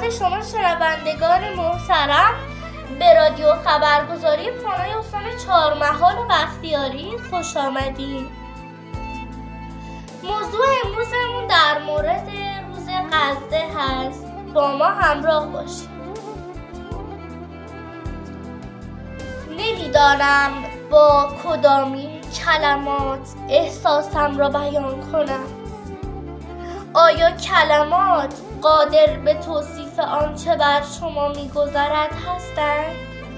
خدمت شما شنوندگان محترم به رادیو خبرگزاری پانای استان چهارمحال بختیاری خوش آمدین. موضوع امروزمون در مورد روز غزه هست. با ما همراه باشید. نمیدانم با کدامین کلمات احساسم را بیان کنم. آیا کلمات قادر به توصیف آنچه بر شما می‌گذرد هستند؟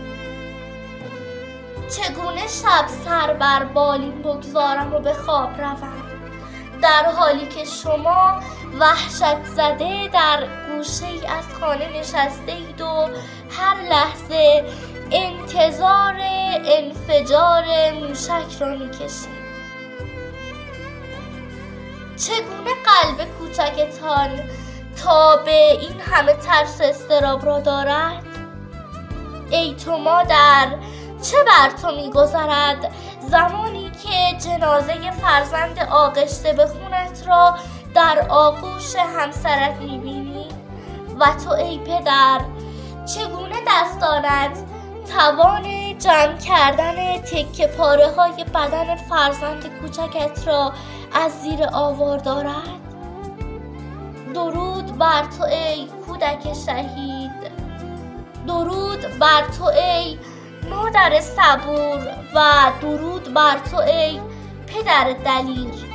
چگونه شب سر بر بالین بگذارم و به خواب روم در حالی که شما وحشت زده در گوشه‌ای از خانه نشسته اید و هر لحظه انتظار انفجار موشک را می‌کشید؟ چگونه قلب کوچکتان تا به این همه ترس استراب را دارد؟ ای تو مادر، چه بر تو می‌گذرد زمانی که جنازه فرزند آغشته به خونت را در آغوش همسرت می‌بینی؟ و تو ای پدر، چگونه دستانت توان جمع کردن تکه پاره های بدن فرزند کوچکت را از زیر آوار دارد؟ درود بر تو ای کودک شهید، درود بر تو ای مادر صبور و درود بر تو ای پدر دلیر.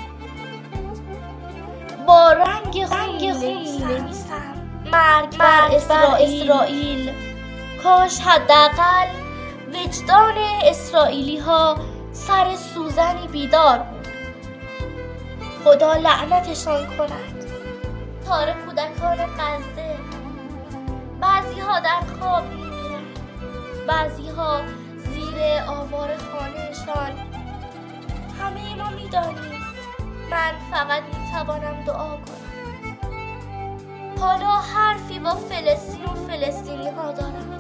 با رنگ خون می‌نویسم مرگ بر اسرائیل. کاش حداقل وجدان اسرائیلی ها سر سوزنی بیدار بود. خدا لعنتشان کند. تار کودکان غزه، بعضی ها در خواب میمیرند، بعضی ها زیر آوار خانهشان. همه ما میدانیم. من فقط میتوانم دعا کنم. حالا حرفی با فلسطین و فلسطینی ها دارم.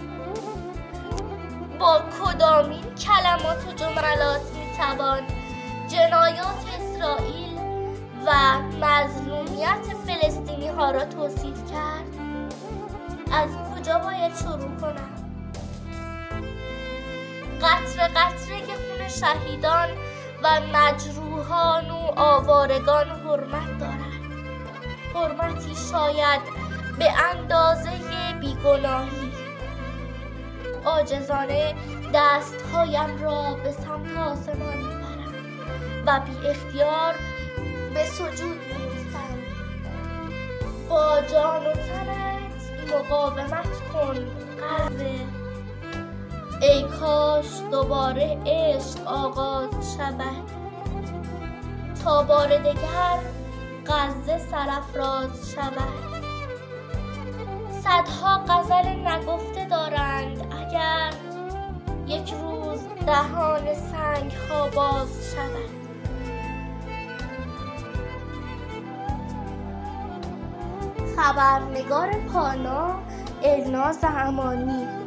با کدامین کلمات و جملات میتوان جنایات اسرائیل و مظلومیت فلسطینی ها را توصیف کرد؟ از کجا باید شروع کنم؟ قطره قطره که خون شهیدان و مجروحان و آوارگان حرمت دارد. حرمتی شاید به اندازه بیگناهی. عاجزانه دستهایم را به سمت آسمان میبرم و بی اختیار به سجود میفتم. با جان و تنت مقاومت کن غزه. ای کاش دوباره عشق آغاز شود تا بار دگر غزه سرافراز شود. صدها غزل نگفته دارند اگر یک روز دهان سنگ ها باز شود. خبرنگار پانا الناز امانی.